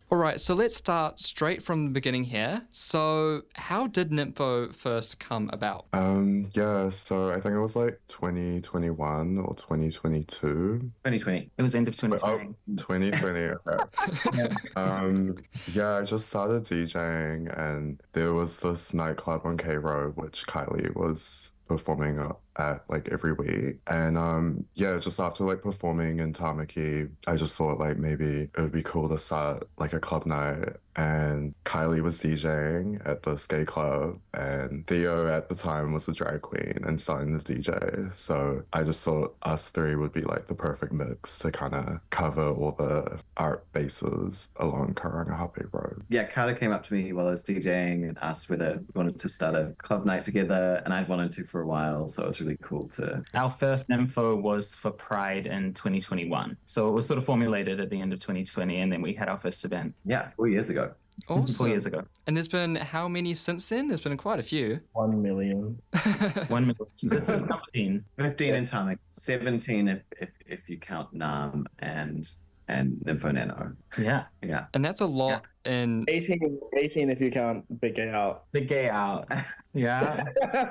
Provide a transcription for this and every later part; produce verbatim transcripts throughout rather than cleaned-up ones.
All right, so let's start straight from the beginning here. So how did Nympho first come about? Um, yeah, so I think it was like twenty twenty-one or twenty twenty-two. twenty twenty. It was end of Wait, twenty twenty. oh, twenty twenty, okay. Yeah. Um, yeah, I just started DJing and there was this nightclub on K Road which Kylie was performing at like every week. And um yeah, just after like performing in Tamaki, I just thought like maybe it would be cool to start like a club night. And Kylie was DJing at the skate club and Theo at the time was a drag queen and starting to D J. So I just thought us three would be like the perfect mix to kind of cover all the art bases along Karangahape Road. Yeah, Carter came up to me while I was DJing and asked whether we wanted to start a club night together, and I'd wanted to for a while, so it was really cool to... Our first Nympho was for Pride in twenty twenty-one. So it was sort of formulated at the end of twenty twenty, and then we had our first event. Yeah, four years ago. Awesome. Four years ago. And there's been how many since then? There's been quite a few. One million. One million. This is fifteen. fifteen in Tamaki, seventeen if, if if you count Nam and and Nympho Nano. Yeah. Yeah. And that's a lot in... eighteen, eighteen if you count Big Gay Out. Big gay out. Yeah.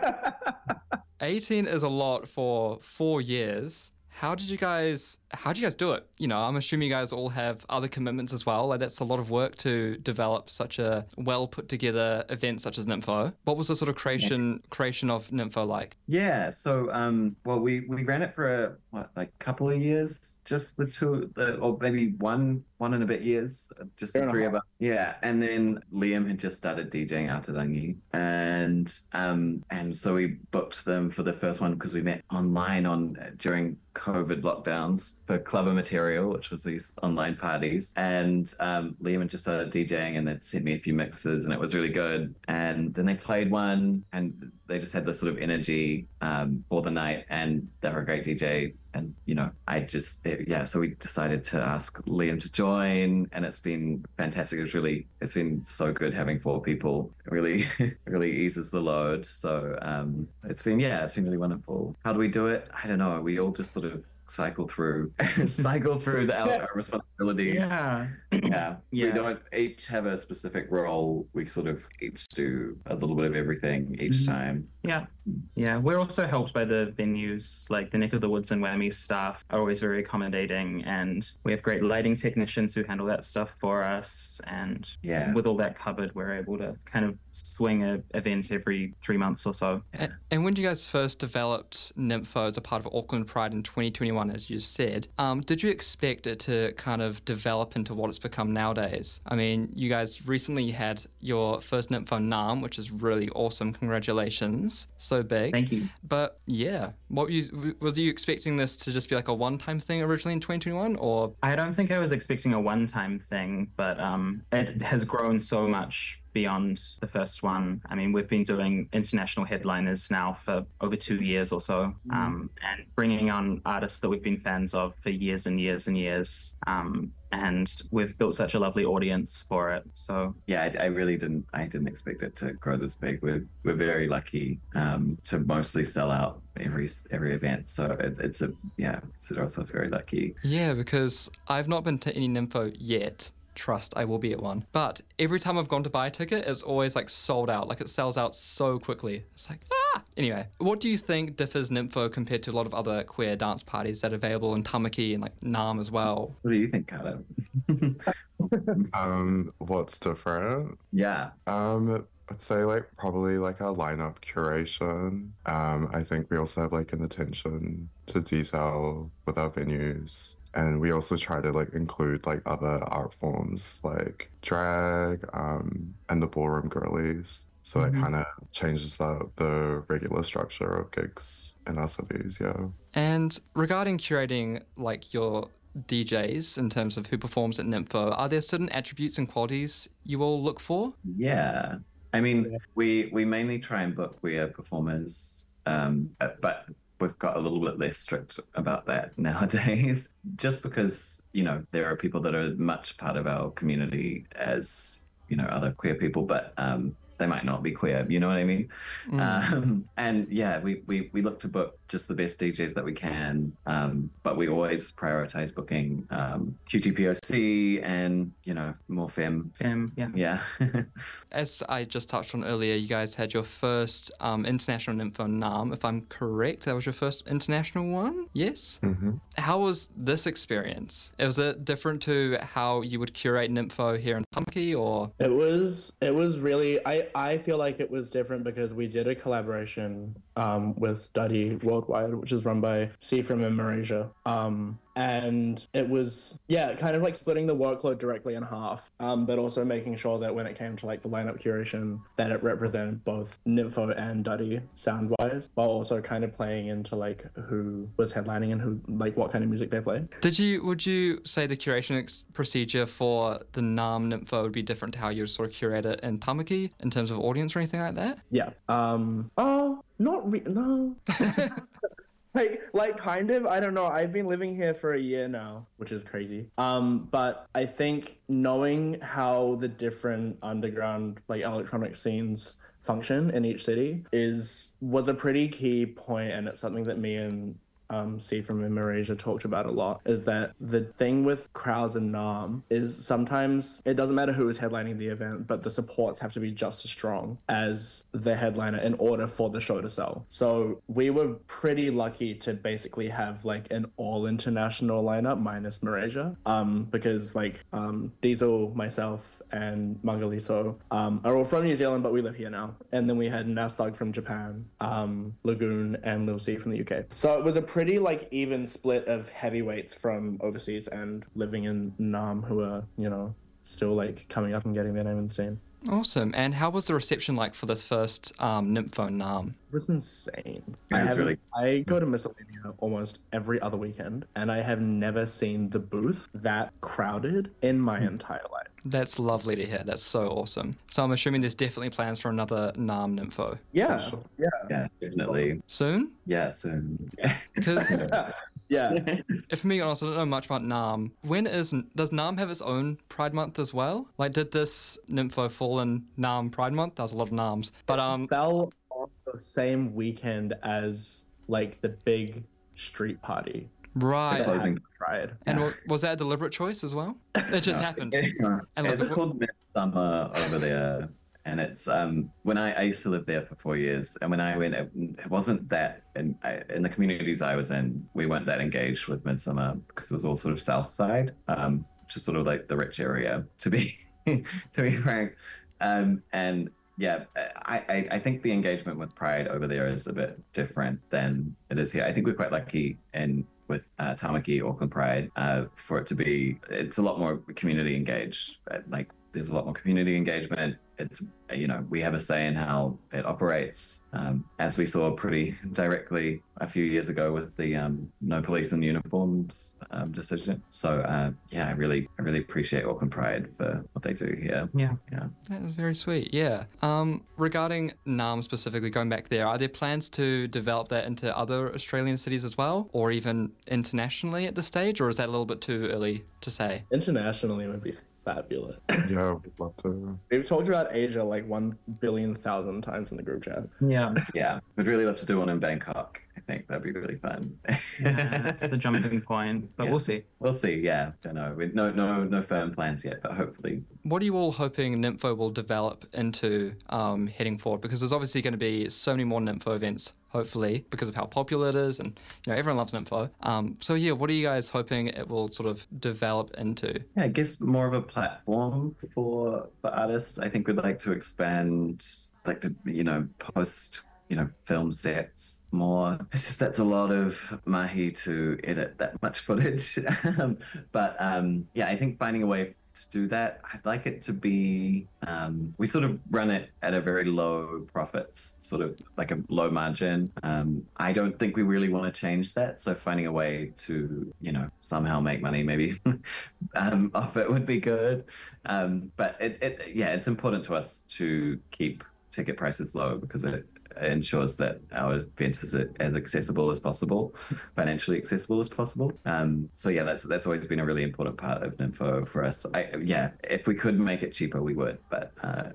eighteen is a lot for four years. How did you guys, how did you guys do it? You know, I'm assuming you guys all have other commitments as well. Like that's a lot of work to develop such a well put together event such as Nympho. What was the sort of creation creation of Nympho like? Yeah, so um, well, we we ran it for a what, like couple of years, just the two, the, or maybe one one and a bit years, just the three of us. Yeah, and then Liam had just started DJing Aotearangi, and um, and so we booked them for the first one because we met online on during COVID lockdowns for Clubber Material, which was these online parties. And um, Liam had just started DJing and they'd sent me a few mixes and it was really good. And then they played one and they just had this sort of energy um, for the night and they were a great D J. And, you know, I just, yeah, so we decided to ask Liam to join and it's been fantastic. It's really, it's been so good having four people. It really, really eases the load. So um, it's been, yeah, it's been really wonderful. How do we do it? I don't know. We all just sort of cycle through cycle through the our, our responsibilities. Yeah. yeah Yeah. We don't each have a specific role. We sort of each do a little bit of everything each Mhm. time. Yeah. Yeah. We're also helped by the venues, like the Neck of the Woods and Whammy staff are always very accommodating, and we have great lighting technicians who handle that stuff for us. And Yeah. with all that covered, we're able to kind of swing a event every three months or so. And, and when you guys first developed Nympho as a part of Auckland Pride in twenty twenty-one, as you said, um, did you expect it to kind of develop into what it's become nowadays? I mean, you guys recently had your first Nympho Nam, which is really awesome. Congratulations. So big. Thank you. But yeah, what were you, was you expecting this to just be like a one-time thing originally in twenty twenty-one, or? I don't think I was expecting a one-time thing, but um, it has grown so much beyond the first one. I mean, we've been doing international headliners now for over two years or so, um, and bringing on artists that we've been fans of for years and years and years. Um, and we've built such a lovely audience for it. So Yeah, I, I really didn't. I didn't expect it to grow this big. We're we're very lucky um, to mostly sell out every every event. So it, it's a yeah, it's also very lucky. Yeah, because I've not been to any Nympho yet. Trust, I will be at one. But every time I've gone to buy a ticket, it's always like sold out. Like it sells out so quickly. It's like, ah! Anyway, what do you think differs Nympho compared to a lot of other queer dance parties that are available in Tamaki and like Nam as well? What do you think, Carter? Um, what's different? yeah. Um, I'd say like probably like our lineup curation. Um, I think we also have like an attention to detail with our venues. And we also try to like include like other art forms like drag um, and the ballroom girlies. So Mhm. that kind of changes up the regular structure of gigs in our cities, yeah. And regarding curating like your D Js in terms of who performs at Nympho, are there certain attributes and qualities you all look for? Yeah. I mean, we we mainly try and book queer performers, um, but we've got a little bit less strict about that nowadays, just because, you know, there are people that are much part of our community as, you know, other queer people, but um, they might not be queer. You know what I mean? Mm. Um, and yeah, we, we we look to book just the best D Js that we can, um, but we always prioritize booking um, Q T P O C and you know more femme. Um, yeah. Yeah. As I just touched on earlier, you guys had your first um, international Nympho NAMM, if I'm correct. That was your first international one? Yes? Mm-hmm. How was this experience? Was it different to how you would curate Nympho here in Tamaki, or? It was it was really I, I feel like it was different because we did a collaboration um, with Duddy Worldwide, which is run by Seafram in Malaysia. Um, and it was, yeah, kind of like splitting the workload directly in half, um, but also making sure that when it came to like the lineup curation, that it represented both Nympho and Duddy sound-wise, while also kind of playing into like who was headlining and who, like what kind of music they played. Did you, would you say the curation ex- procedure for the NAMM Nympho would be different to how you would sort of curate it in Tamaki in terms of audience or anything like that? Yeah. Um, oh, not re- no. Like, like, kind of. I don't know. I've been living here for a year now, which is crazy. Um, but I think knowing how the different underground, like, electronic scenes function in each city is was a pretty key point, and it's something that me and um, C from Malaysia talked about a lot, is that the thing with crowds and NAMM is sometimes it doesn't matter who is headlining the event, but the supports have to be just as strong as the headliner in order for the show to sell. So we were pretty lucky to basically have like an all international lineup minus Malaysia, um, because like um, Diesel, myself, and Mangaliso um, are all from New Zealand, but we live here now. And then we had Nastag from Japan, um, Lagoon, and Lil C from the U K. So it was a pretty like even split of heavyweights from overseas and living in NAMM who are, you know, still like coming up and getting their name in the scene. Awesome. And how was the reception like for this first um, Nympho NAMM? It was insane. It I, was haven't- really- I go to Miscellanea almost every other weekend, and I have never seen the booth that crowded in my entire life. That's lovely to hear. That's so awesome. So I'm assuming there's definitely plans for another NAMM Nympho. Yeah, sure. yeah, Yeah, definitely. Soon? Yeah, soon. Because yeah. if I'm being honest, I don't know much about NAMM. When is, does NAMM have its own Pride Month as well? Like, did this Nympho fall in NAMM Pride Month? That was a lot of NAMMs. But, um, Fell on the same weekend as like the big street party. right. Closing. Tried. And wa- was that a deliberate choice as well? It just happened. Yeah. And look, It's wh- called Midsummer over there, and it's um when I, I used to live there for four years, and when I went, it, it wasn't that in I, in the communities I was in, we weren't that engaged with Midsummer because it was all sort of South Side, um, which is sort of like the rich area to be to be frank, um, and. Yeah, I, I, I think the engagement with Pride over there is a bit different than it is here. I think we're quite lucky in with uh, Tamaki, Auckland Pride, uh, for it to be, it's a lot more community engaged. Like, there's a lot more community engagement. It's, you know, we have a say in how it operates, um, as we saw pretty directly a few years ago with the um, no police in uniforms um, decision. So, uh, yeah, I really, I really appreciate Auckland Pride for what they do here. Yeah. Yeah. That was very sweet, yeah. Um, regarding NAMM specifically, going back there, are there plans to develop that into other Australian cities as well, or even internationally at this stage, or is that a little bit too early to say? Internationally would be fabulous. Yeah, we'd love to. We've talked about Asia like one billion thousand times in the group chat. Yeah. Yeah, we'd really love to do one in Bangkok. I think that'd be really fun. Yeah, that's the jumping point, but Yeah. we'll see. We'll see. Yeah, don't know. We, no, no, no firm plans yet, but hopefully. What are you all hoping Nympho will develop into um, heading forward? Because there's obviously going to be so many more Nympho events, hopefully, because of how popular it is, and you know everyone loves Nympho. Um, so yeah, what are you guys hoping it will sort of develop into? Yeah, I guess more of a platform for for artists. I think we'd like to expand, like to you know post you know film sets more. It's just that's a lot of mahi to edit that much footage. um, but um, yeah, I think finding a way to do that, I'd like it to be, um, we sort of run it at a very low profits, sort of like a low margin. Um, I don't think we really want to change that. So finding a way to, you know, somehow make money maybe um, off it would be good. Um, but it, it, yeah, it's important to us to keep ticket prices low because it, ensures that our event is as accessible as possible, financially accessible as possible. Um, so yeah, that's that's always been a really important part of Nympho for us. I, yeah, if we could make it cheaper, we would. But uh...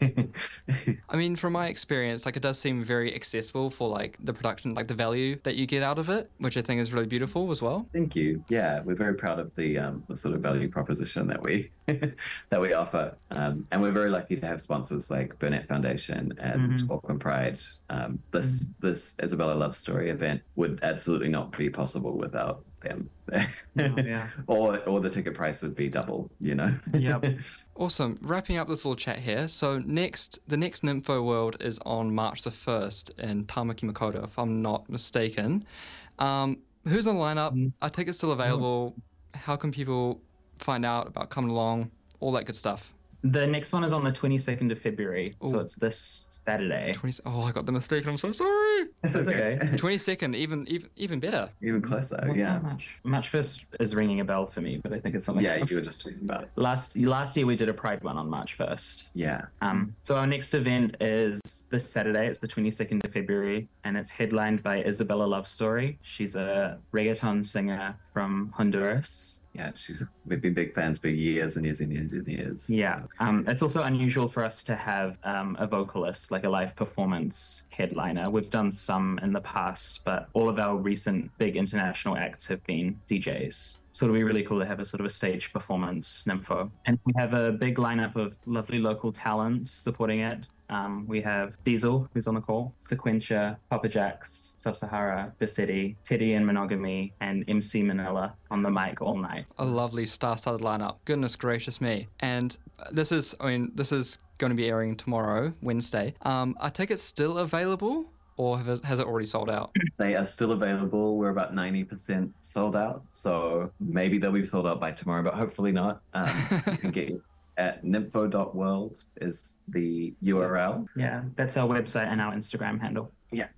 I mean, from my experience, like it does seem very accessible for like the production, like the value that you get out of it, which I think is really beautiful as well. Thank you. Yeah, we're very proud of the um, the sort of value proposition that we that we offer, um, and we're very lucky to have sponsors like Burnett Foundation and Mm-hmm. Auckland Pride. Um, this Mm-hmm. this Isabella Love Story event would absolutely not be possible without them. Oh, yeah. or or the ticket price would be double. You know. Yep. Awesome. Wrapping up this little chat here. So next, the next Nympho World is on March the first in Tamaki Makaurau, if I'm not mistaken. Um, who's on the lineup? I think it's still available. How can people find out about coming along? All that good stuff. The next one is on the twenty-second of February, so Ooh. it's this Saturday. twenty Oh, I got the mistake. I'm so sorry. It's That's okay. twenty-second, even even even better. Even closer. What's yeah. that March? March first is ringing a bell for me, but I think it's something Yeah, else. you were just talking about it. Last last year we did a Pride one on March first. Yeah. Um, so our next event is this Saturday. It's the twenty-second of February, and it's headlined by Isabella Love Story. She's a reggaeton singer from Honduras. Yeah, she's we've been big fans for years and years and years and years. Yeah. Um, it's also unusual for us to have um, a vocalist, like a live performance headliner. We've done some in the past, but all of our recent big international acts have been D Js. So it'll be really cool to have a sort of a stage performance, Nympho. And we have a big lineup of lovely local talent supporting it. Um, we have Diesel, who's on the call, Sequentia, Papa Jax, Sub-Sahara, Bicetti, Teddy and Monogamy, and M C Manila on the mic all night. A lovely star-studded lineup. Goodness gracious me. And this is, I mean, this is going to be airing tomorrow, Wednesday. Um, I take it still available, or have it, has it already sold out? They are still available. We're about ninety percent sold out. So maybe they'll be sold out by tomorrow, but hopefully not. Um, you can get yours at nympho dot world is the U R L. Yeah, that's our website and our Instagram handle.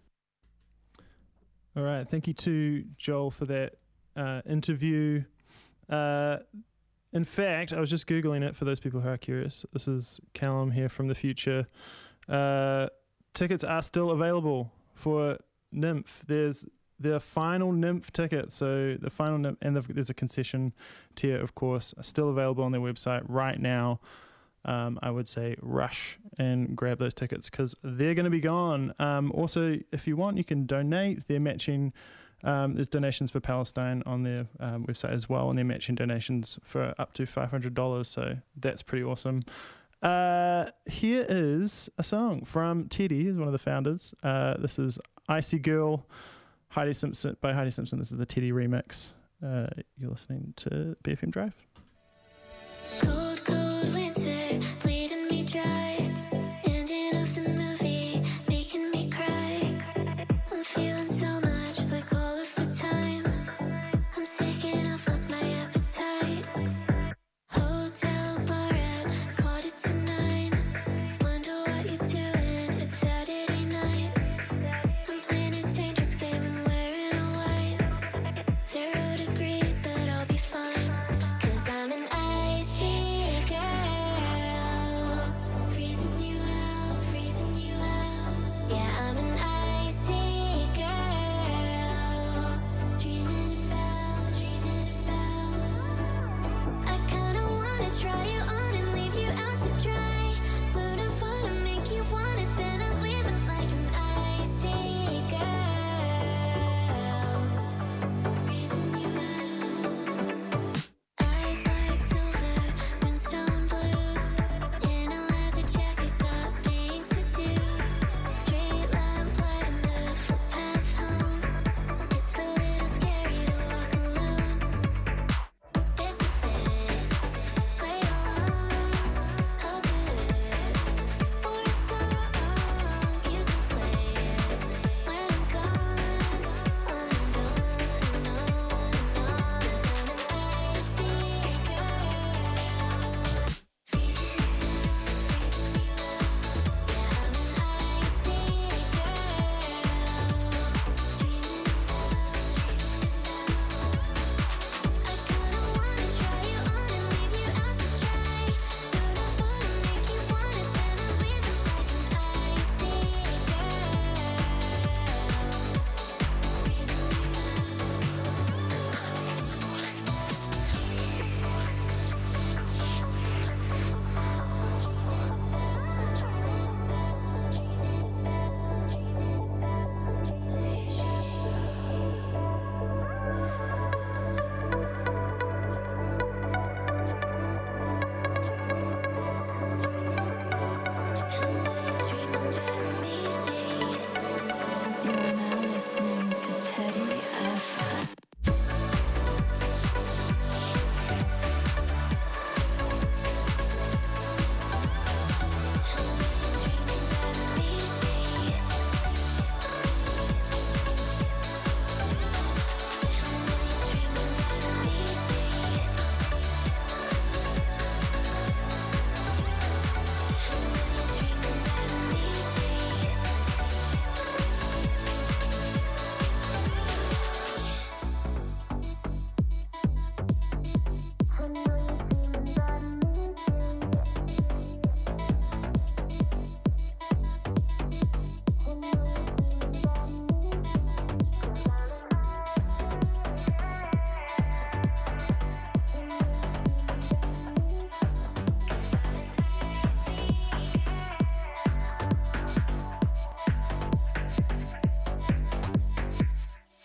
All right. Thank you to Joel for that uh, interview. Uh, in fact, I was just Googling it for those people who are curious. This is Callum here from the future. Uh, tickets are still available for Nymph. There's the final Nymph ticket. So the final Nymph, and there's a concession tier, of course, are still available on their website right now. Um, I would say rush and grab those tickets because they're going to be gone. Um, also, if you want, you can donate. They're matching. Um, there's donations for Palestine on their um, website as well, and they're matching donations for up to five hundred dollars. So that's pretty awesome. Uh, here is a song from Teddy, who's one of the founders. Uh, this is Icy Girl, Heidi Simpson by Heidi Simpson. This is the Teddy remix. Uh, you're listening to B F M Drive. Cool.